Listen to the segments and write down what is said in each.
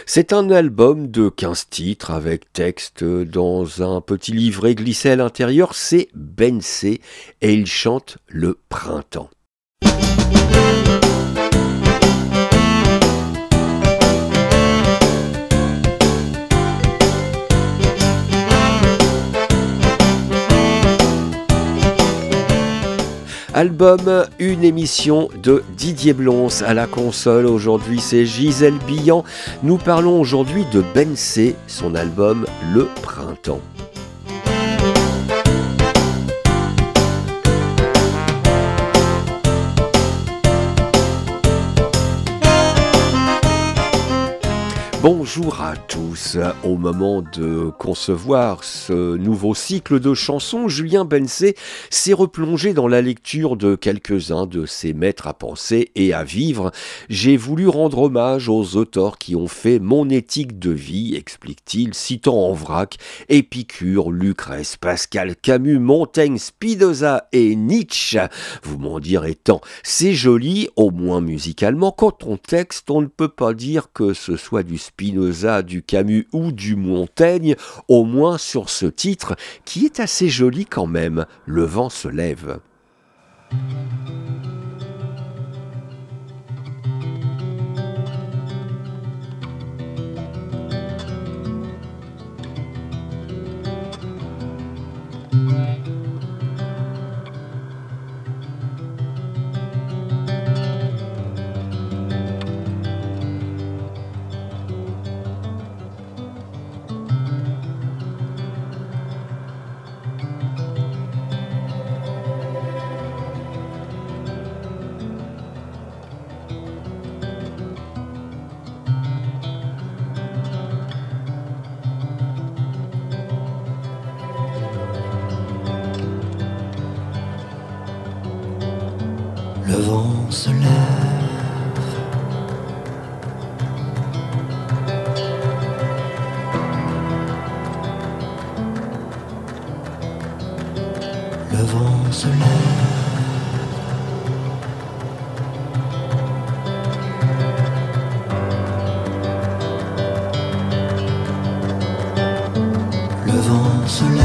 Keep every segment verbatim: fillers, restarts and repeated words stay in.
C'est un album de quinze titres avec texte dans un petit livret glissé à l'intérieur. C'est Ben C et il chante le printemps. Album, une émission de Didier Blonce à la console. Aujourd'hui, c'est Gisèle Billan. Nous parlons aujourd'hui de Ben C, son album Le Printemps. Bonjour à tous. Au moment de concevoir ce nouveau cycle de chansons, Julien Ben C s'est replongé dans la lecture de quelques-uns de ses maîtres à penser et à vivre. J'ai voulu rendre hommage aux auteurs qui ont fait mon éthique de vie, explique-t-il, citant en vrac Épicure, Lucrèce, Pascal, Camus, Montaigne, Spinoza et Nietzsche. Vous m'en direz tant. C'est joli, au moins musicalement. Quand on texte, on ne peut pas dire que ce soit du Spinoza, du Camus ou du Montaigne, au moins sur ce titre qui est assez joli quand même, Le vent se lève. Le vent se lève, le vent se lève, le vent se lève.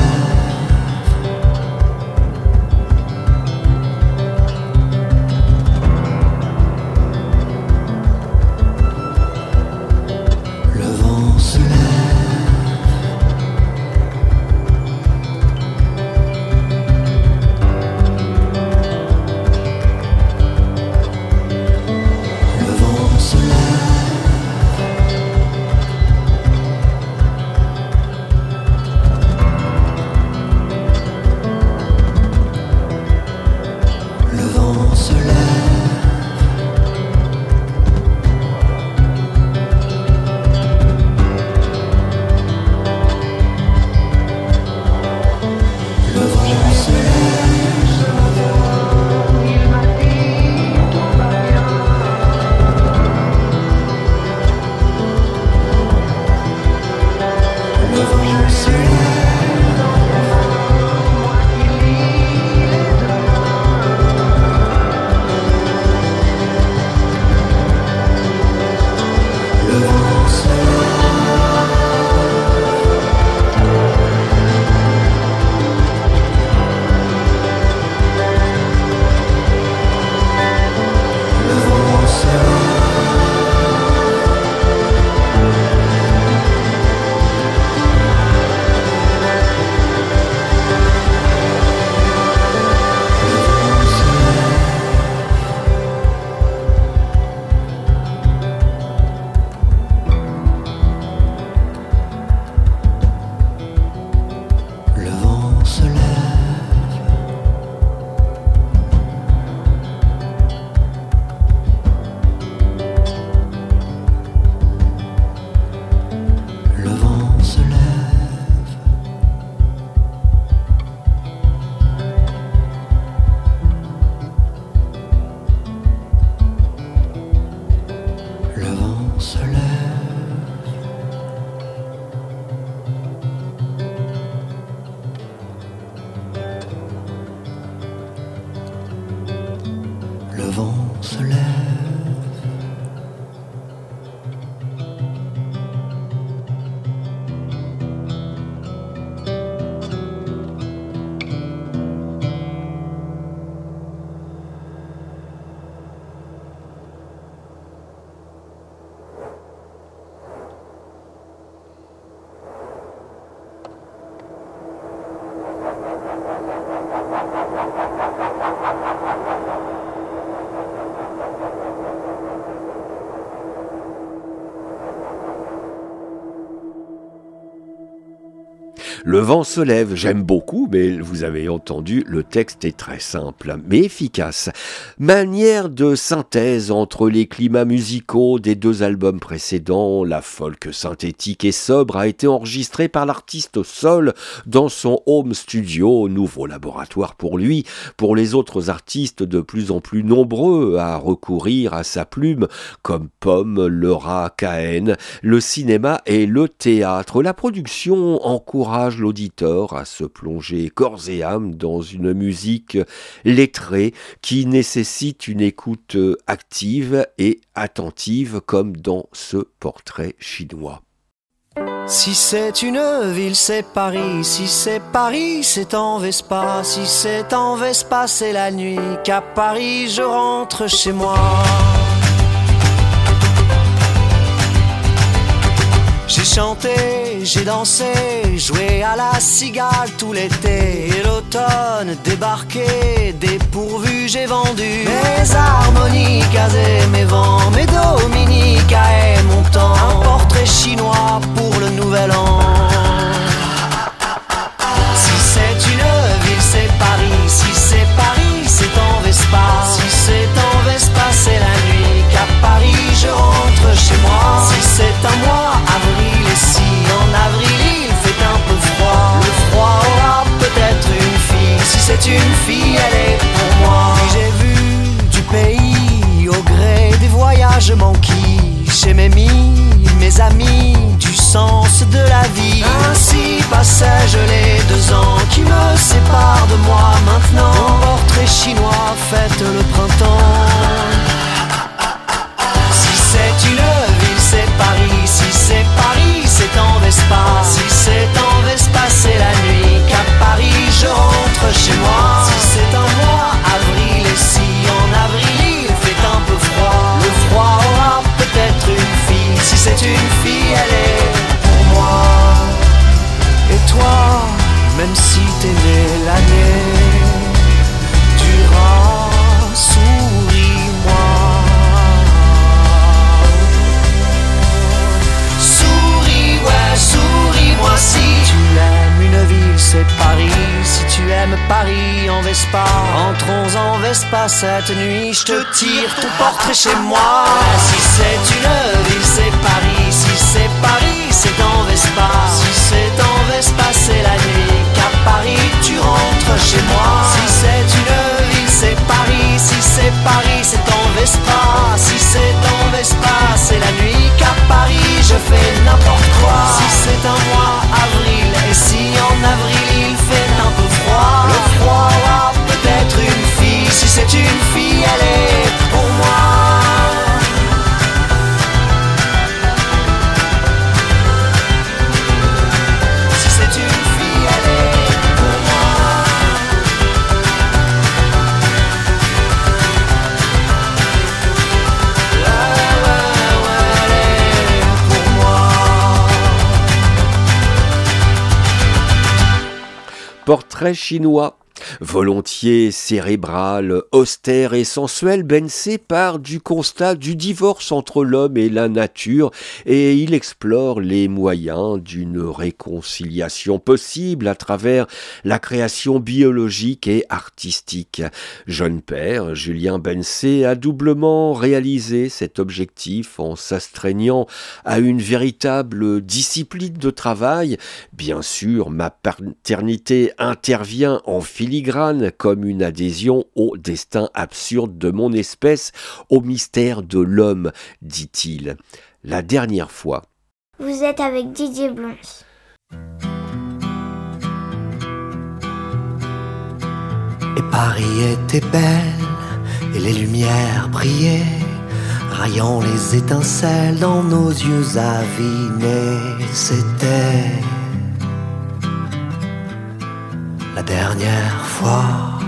Le vent se lève, j'aime beaucoup, mais vous avez entendu, le texte est très simple, mais efficace. Manière de synthèse entre les climats musicaux des deux albums précédents, la folk synthétique et sobre a été enregistrée par l'artiste seul dans son home studio, nouveau laboratoire pour lui, pour les autres artistes de plus en plus nombreux à recourir à sa plume, comme Pomme, Laura, K N, le cinéma et le théâtre. La production encourage l'auditeur à se plonger corps et âme dans une musique lettrée qui nécessite une écoute active et attentive comme dans ce portrait chinois. Si c'est une ville, c'est Paris. Si c'est Paris, c'est en Vespa. Si c'est en Vespa, c'est la nuit qu'à Paris je rentre chez moi. J'ai chanté, j'ai dansé, joué à la cigale tout l'été. Et l'automne débarqué, dépourvu j'ai vendu mes harmonicas et mes vents, mes dominicas et mon temps. Un portrait chinois pour le nouvel an. Si c'est une ville, c'est Paris. Si c'est Paris, c'est en Vespa. Si c'est en Vespa, c'est la nuit qu'à Paris je rentre chez moi. Si c'est un mois, avril, et si en avril il fait un peu froid, le froid aura peut-être une fille. Si c'est une fille, elle est pour moi. Puis j'ai vu du pays au gré des voyages manquis. Chez mes mis, mes amis, du sens de la vie. Ainsi passais-je les deux ans qui me séparent de moi maintenant. Mon portrait chinois fête le printemps. Si c'est une ville, c'est Paris. Si c'est Paris, c'est en Vespa. Si c'est en Vespa, c'est la nuit qu'à Paris je rentre chez moi. Si c'est un mois, avril, et si en avril il fait un peu froid, le froid aura peut-être une fille. Si c'est une fille, elle est pour moi. Et toi, même si t'es né l'année, durera, souris-moi. Souris, ouais, souris-moi. Si tu aimes une ville, c'est Paris. Si tu aimes Paris en Vespa, entrons en Vespa cette nuit. Je te tire ton portrait chez moi. Si c'est une ville, c'est Paris. Si c'est Paris, c'est en Vespa. Si c'est en Vespa, c'est la nuit qu'à Paris tu rentres chez moi. Si c'est une ville, c'est Paris. Si c'est Paris, c'est en Vespa. Si c'est en Vespa, c'est la nuit qu'à Paris je fais n'importe quoi. Si c'est un mois, avril, et si en avril il fait un peu froid, le froid aura peut-être une fille. Si c'est une fille, elle est pour moi. Si c'est une fille, elle est pour moi. Ouais, ouais, ouais, elle est pour moi. Portrait chinois. Volontiers cérébral, austère et sensuel, Bensé part du constat du divorce entre l'homme et la nature et il explore les moyens d'une réconciliation possible à travers la création biologique et artistique. Jeune père, Julien Bensé a doublement réalisé cet objectif en s'astreignant à une véritable discipline de travail. Bien sûr, ma paternité intervient en filigrane comme une adhésion au destin absurde de mon espèce, au mystère de l'homme, dit-il. La dernière fois. Vous êtes avec Didier Blanc. Et Paris était belle, et les lumières brillaient, rayant les étincelles dans nos yeux avinés. C'était la dernière fois.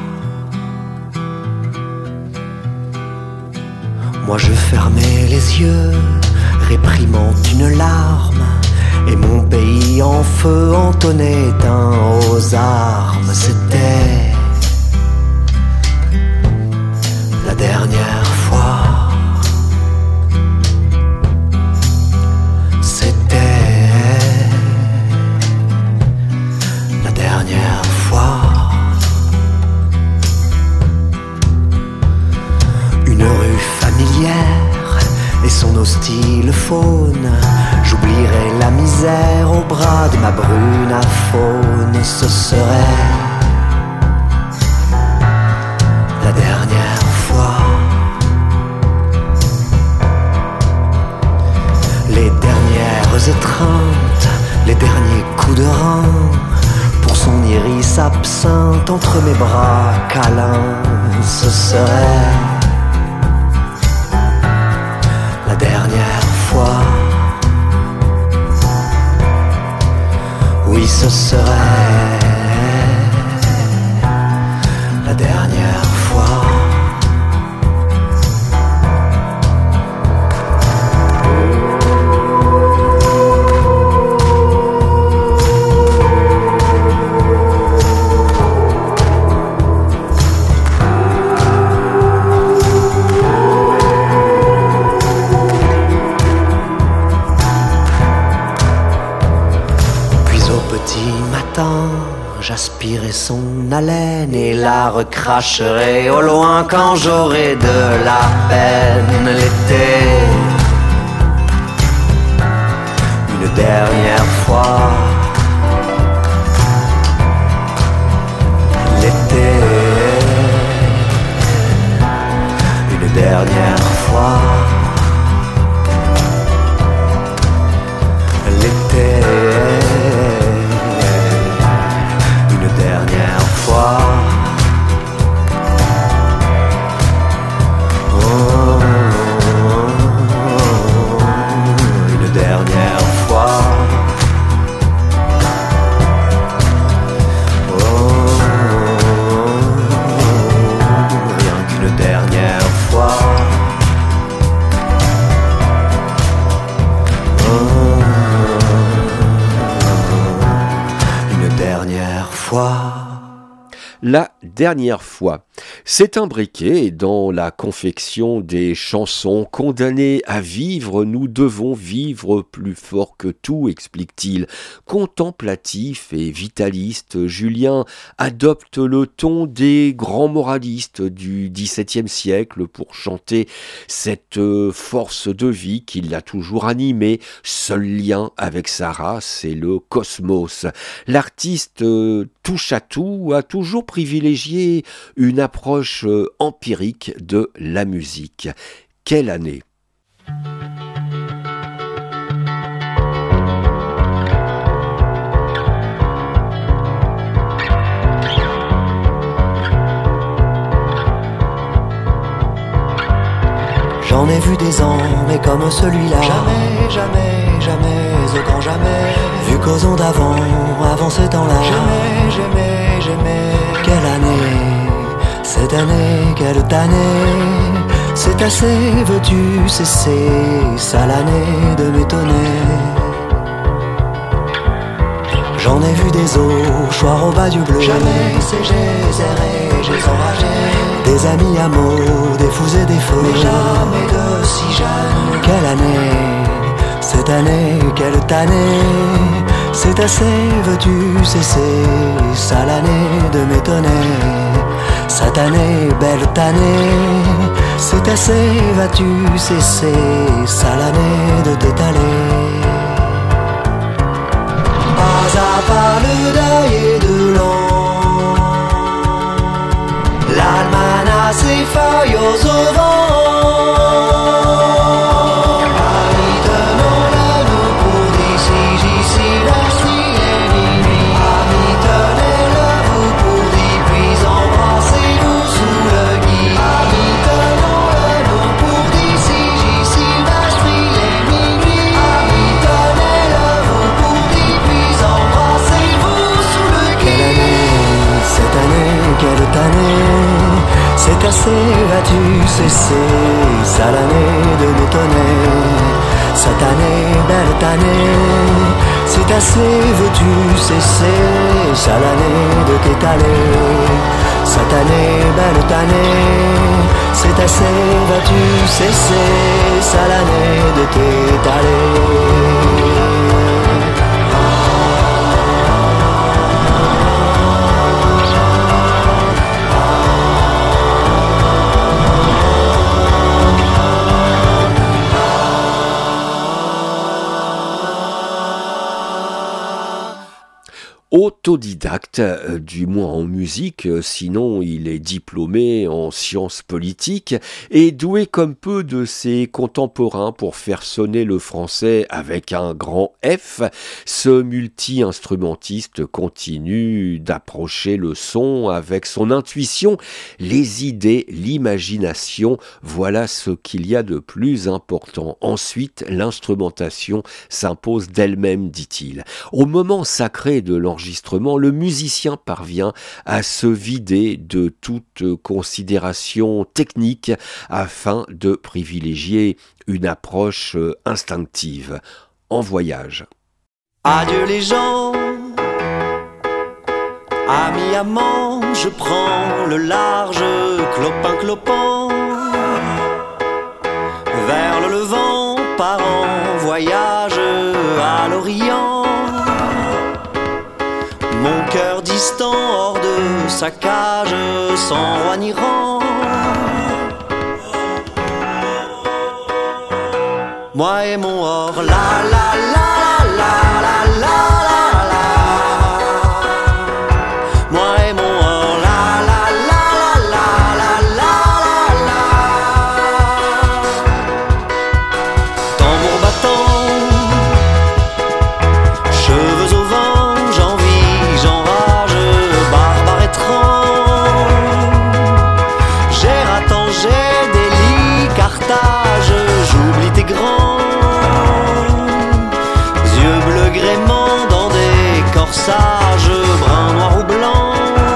Moi je fermais les yeux, réprimant une larme, et mon pays en feu entonnait un aux armes. C'était la dernière fois. C'était J'oublierai la misère au bras de ma brune à faune. Ce serait la dernière fois. Les dernières étreintes, les derniers coups de rein, pour son iris absinthe entre mes bras câlins. Ce serait la dernière fois. Oui, ce serait la dernière fois. J'aspirerai son haleine et la recracherai au loin quand j'aurai de la peine. L'été, une dernière fois. L'été, une dernière fois. L'été, dernière fois. Oh, une dernière fois. Oh, rien qu'une dernière fois. Oh, une dernière fois. La dernière fois. C'est imbriqué dans la confection des chansons. Condamnés à vivre, nous devons vivre plus fort que tout, explique-t-il. Contemplatif et vitaliste, Julien adopte le ton des grands moralistes du dix-septième siècle pour chanter cette force de vie qui l'a toujours animé. Seul lien avec sa race et le cosmos. L'artiste touche à tout, a toujours privilégié une approche empirique de la musique. Quelle année ? J'en ai vu des ans, mais comme celui-là. Jamais, jamais, jamais, au grand jamais. Vu qu'aux ondes d'avant, avant ces temps-là. Jamais, jamais, jamais. Quelle année, cette année, quelle année. C'est assez, veux-tu cesser, ça l'année de m'étonner. J'en ai vu des eaux, choir au bas du bleu. Jamais, c'est j'ai zéré, j'ai enragé. Des amis à mots, des fous et des feux. Mais jamais de si jeune. Quelle année, cette année, quelle année. C'est assez, veux-tu cesser, ça l'année de m'étonner. Satanée, belle tannée. C'est assez, vas-tu cesser, ça l'année de t'étaler. Pas à pas le deuil et de l'an. L'almanach ses feuilles aux auvents. Amis, tenons-le-nous pour d'ici, j'ici, la nuit et minuit. Amis, tenez-le-vous pour d'y, puis embrassez-vous sous le gui. Amis, tenons-le-nous pour d'ici, j'ici, la nuit et minuit. Amis, tenez-le-vous pour d'y, puis embrassez-vous sous le gui. Quelle année, cette année, quelle année. C'est assez, vas-tu cesser, ça l'année de m'étonner. Cette année, belle année. C'est assez, veux-tu cesser, ça l'année de t'étaler. Cette année, belle année. C'est assez, vas-tu cesser, ça l'année de t'étaler. Autodidacte, euh, du moins en musique, euh, sinon il est diplômé en sciences politiques et doué comme peu de ses contemporains pour faire sonner le français avec un grand F. Ce multi-instrumentiste continue d'approcher le son avec son intuition, les idées, l'imagination, voilà ce qu'il y a de plus important. Ensuite, l'instrumentation s'impose d'elle-même, dit-il. Au moment sacré de l'enregistrement, le musicien parvient à se vider de toute considération technique afin de privilégier une approche instinctive. En voyage. Adieu les gens, amis amants, je prends le large, clopin clopin, vers le levant, part en voyage à l'Orient. Mon cœur distant hors de sa cage, sans roi ni rang. Moi et mon or, la la la la la la la la. Moi et mon or, la la la la la la la la. Tambour battant, cheveux au vent, j'envie, j'enrage, barbare étrange. J'ai ratant, j'ai délit, Carthage, j'oublie tes grands. Yeux bleus gréments dans des corsages, brun, noir ou blanc.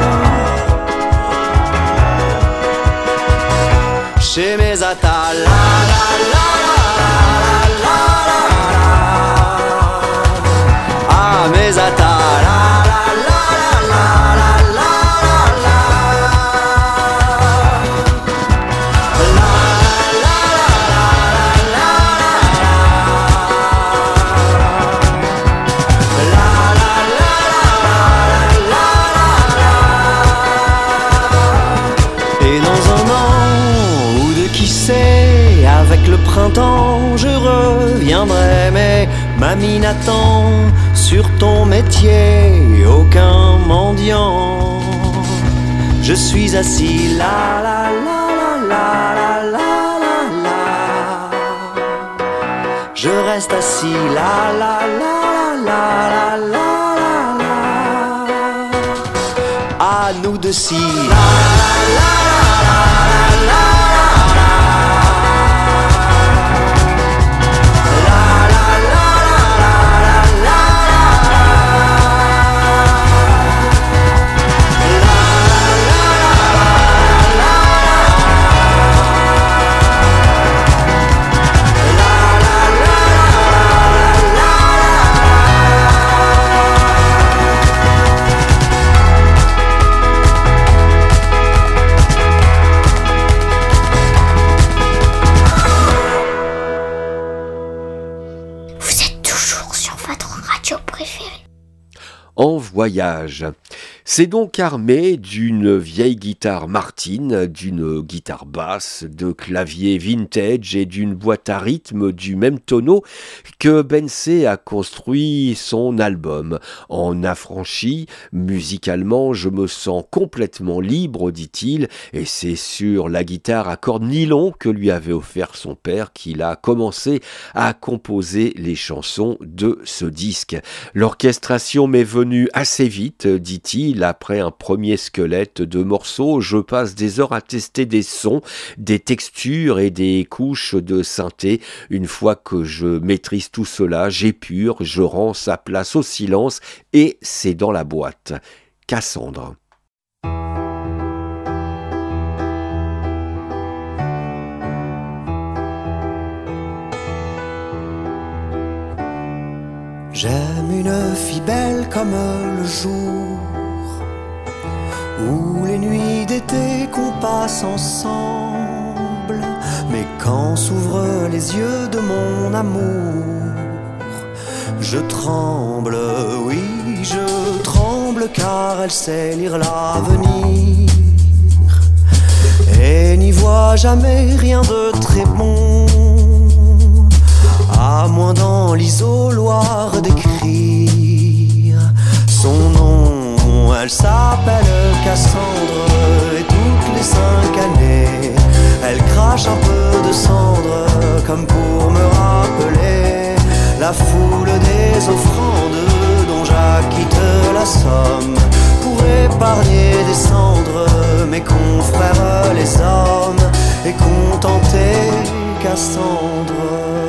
Chez mes atas, la la la la la la la. Ah, mes atas, la la la la la la la. La la la la la. Et dans un an ou deux, qui sait, avec le printemps je reviendrai. Mais mamie n'attend sur ton métier aucun mendiant. Je suis assis là, là, là, là, là, là, là, là. Je reste assis là, là, là, là, là, là, là, là. À nous de si la la la la la la. En voyage. C'est donc armé d'une vieille guitare Martin, d'une guitare basse, de claviers vintage et d'une boîte à rythme du même tonneau que Bensé a construit son album. En affranchi, musicalement, je me sens complètement libre, dit-il, et c'est sur la guitare à cordes nylon que lui avait offert son père qu'il a commencé à composer les chansons de ce disque. L'orchestration m'est venue assez vite, dit-il. Après un premier squelette de morceaux, je passe des heures à tester des sons, des textures et des couches de synthé. Une fois que je maîtrise tout cela, j'épure, je rends sa place au silence et c'est dans la boîte. Cassandre. J'aime une fille belle comme le jour, ou les nuits d'été qu'on passe ensemble. Mais quand s'ouvrent les yeux de mon amour, je tremble, oui je tremble, car elle sait lire l'avenir et n'y voit jamais rien de très bon, à moins dans l'isoloir d'écrire son nom. crache un peu de cendre comme pour me rappeler la foule des offrandes dont j'acquitte la somme pour épargner des cendres mes confrères les hommes et contenter Cassandre.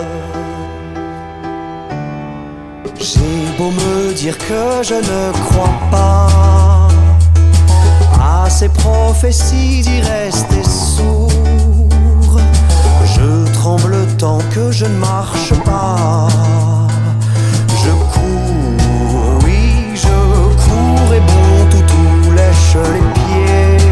J'ai beau me dire que je ne crois pas à ces prophéties d'y rester sourd, je tremble tant que je ne marche pas. Je cours, oui, je cours et bon toutou lèche les pieds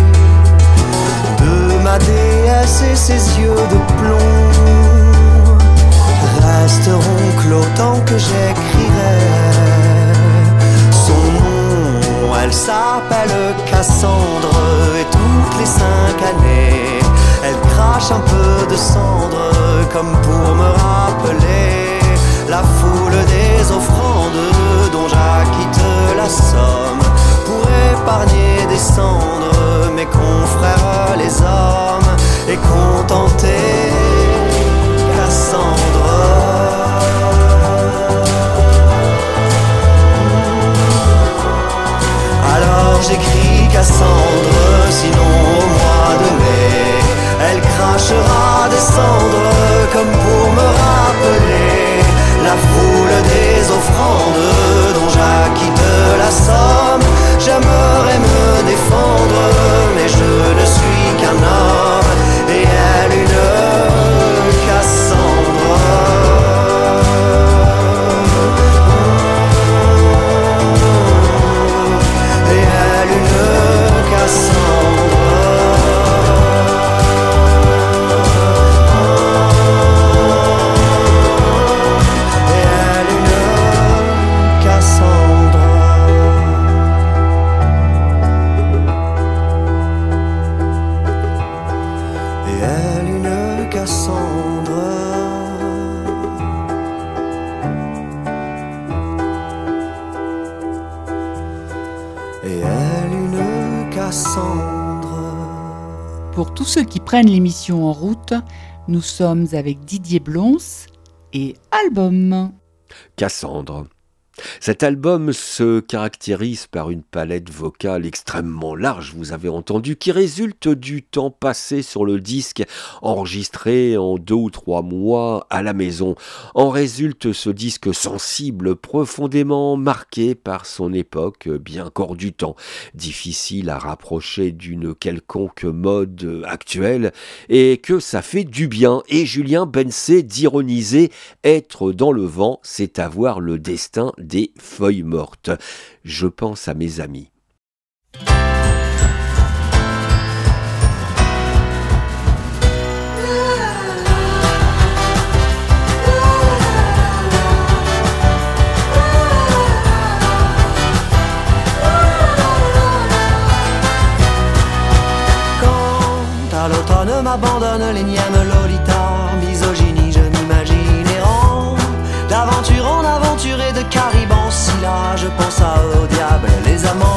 de ma déesse et ses yeux de plomb resteront clos tant que j'écrirai son nom. Elle s'appelle Cassandre et toutes les cinq années elle crache un peu de cendre comme pour me rappeler la foule des offrandes dont j'acquitte la somme pour épargner des cendres mes confrères les hommes et contenter Cassandre. Alors j'écris Cassandre, sinon au mois de mai elle crachera des cendres comme pour me rappeler la foule des offrandes dont j'acquitte la somme. J'aimerais me défendre mais je ne suis qu'un homme et elle une Cassandre. Et elle une Cassandre. Pour tous ceux qui prennent l'émission en route, nous sommes avec Didier Blons et Album. Cassandre. Cet album se caractérise par une palette vocale extrêmement large, vous avez entendu, qui résulte du temps passé sur le disque, enregistré en deux ou trois mois à la maison. En résulte ce disque sensible, profondément marqué par son époque, bien qu'hors du temps, difficile à rapprocher d'une quelconque mode actuelle, et que ça fait du bien. Et Julien Bensée d'ironiser, être dans le vent, c'est avoir le destin des feuilles mortes. Je pense à mes amis. Quand à l'automne m'abandonne l'énième Lolita, misogynie, je m'imagine errant d'aventure en aventure et de Cariban. Si là je pense à eux, au diable, les amants.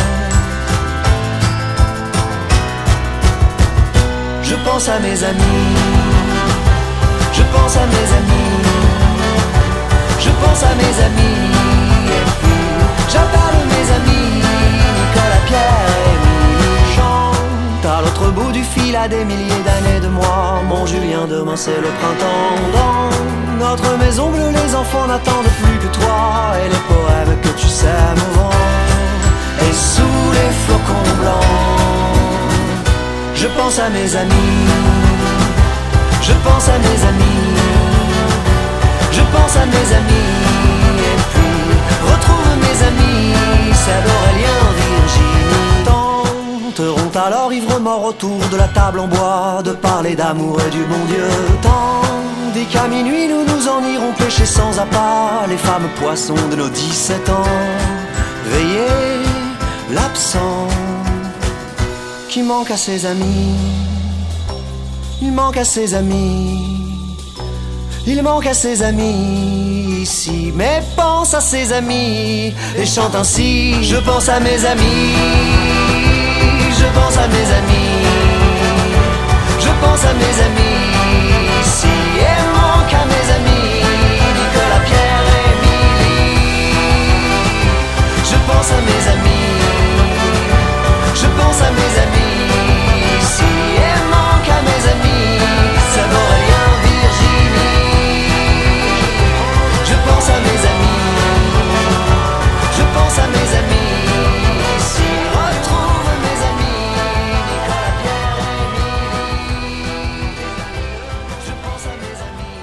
Je pense à mes amis, je pense à mes amis, je pense à mes amis, et puis j'appelle mes amis, Nicolas, Pierre et Émilie. Chante à l'autre bout du fil à des milliers d'années de moi, mon Julien, demain c'est le printemps. Dans notre maison bleue, les enfants n'attendent plus que toi et les poèmes que tu sèmes au vent. Et sous les flocons blancs, je pense à mes amis, je pense à mes amis, je pense à mes amis, et puis retrouve mes amis, c'est Aurélien, Virginie. Tenteront alors ivres morts autour de la table en bois de parler d'amour et du bon Dieu. Tandis qu'à minuit nous nous en irons pêcher sans appât, les femmes poissons de nos dix-sept ans. Veiller l'absent qui manque à ses amis, il manque à ses amis, il manque à ses amis ici, mais pense à ses amis et chante ainsi. Je pense à mes amis, je pense à mes amis, je pense à mes amis, si aimant qu'à mes amis, Nicolas, Pierre et Émilie. Je pense à mes amis, je pense à mes amis, si aimant qu'à mes amis, Savourélien, Virginie. Je pense à mes amis, je pense à mes amis, si retrouve mes amis, Nicolas, Pierre et Émilie. Je pense à mes amis.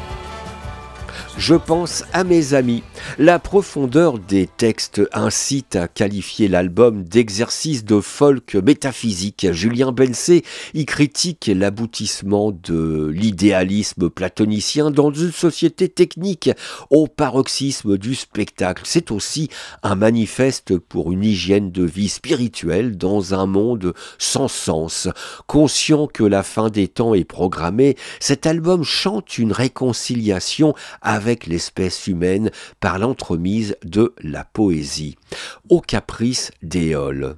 Je pense à mes amis. La profondeur des textes incite à qualifier l'album d'exercice de folk métaphysique. Julien Bensée y critique l'aboutissement de l'idéalisme platonicien dans une société technique au paroxysme du spectacle. C'est aussi un manifeste pour une hygiène de vie spirituelle dans un monde sans sens. Conscient que la fin des temps est programmée, cet album chante une réconciliation avec l'espèce humaine par l'entremise de la poésie. Au caprice d'Éole.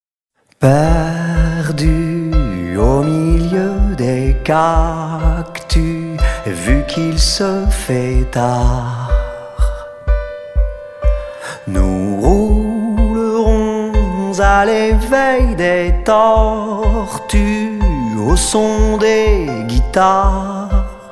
Perdu au milieu des cactus, vu qu'il se fait tard, nous roulerons à l'éveil des tortues au son des guitares.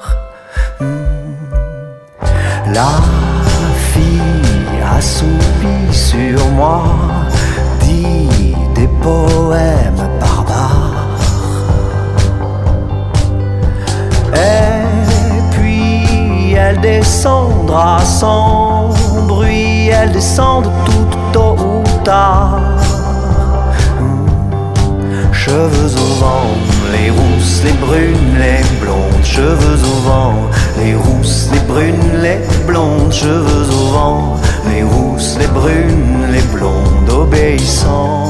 La fille assoupie sur moi dit des poèmes barbares. Et puis elle descendra sans bruit, elle descend tout tôt ou tard. Cheveux au vent, les rousses, les brunes, les blondes. Cheveux au vent, les rousses, les brunes, les blondes. Cheveux au vent, les rousses, les brunes, les blondes, obéissant.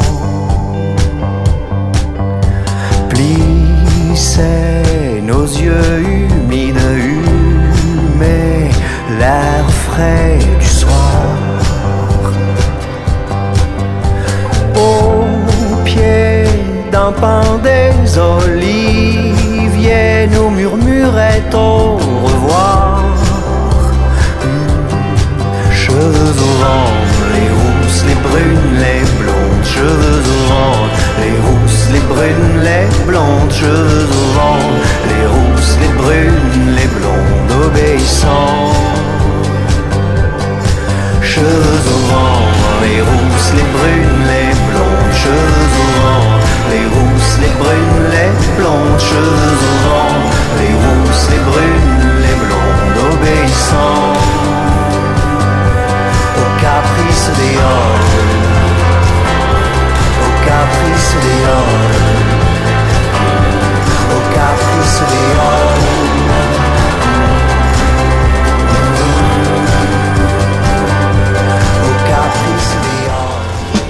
Plissaient nos yeux humides, humés, l'air frais du soir. Au pied d'un pin des oliviers, nous murmurait au revoir. Cheveux au vent, les rousses, les brunes, les blondes. Cheveux au vent, les rousses, les brunes, les blondes. Cheveux au vent, les rousses, les brunes, les blondes, obéissant. Cheveux au vent, les rousses, les brunes, les blondes. Cheveux au vent, les rousses, les brunes, les blondes. Cheveux au vent, les rousses, les brunes, les blondes, obéissant au caprice des hordes, au caprice des hordes, au caprice des hordes. Au caprice des hordes.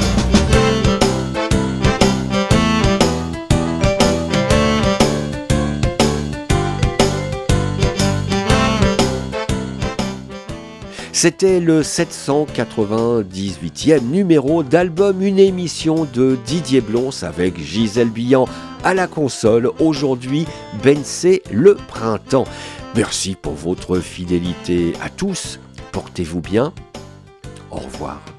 C'était le sept cent quatre-vingt-dix-huitième numéro d'Album, une émission de Didier Blons avec Gisèle Billan à la console. Aujourd'hui, Bensée le printemps. Merci pour votre fidélité à tous. Portez-vous bien. Au revoir.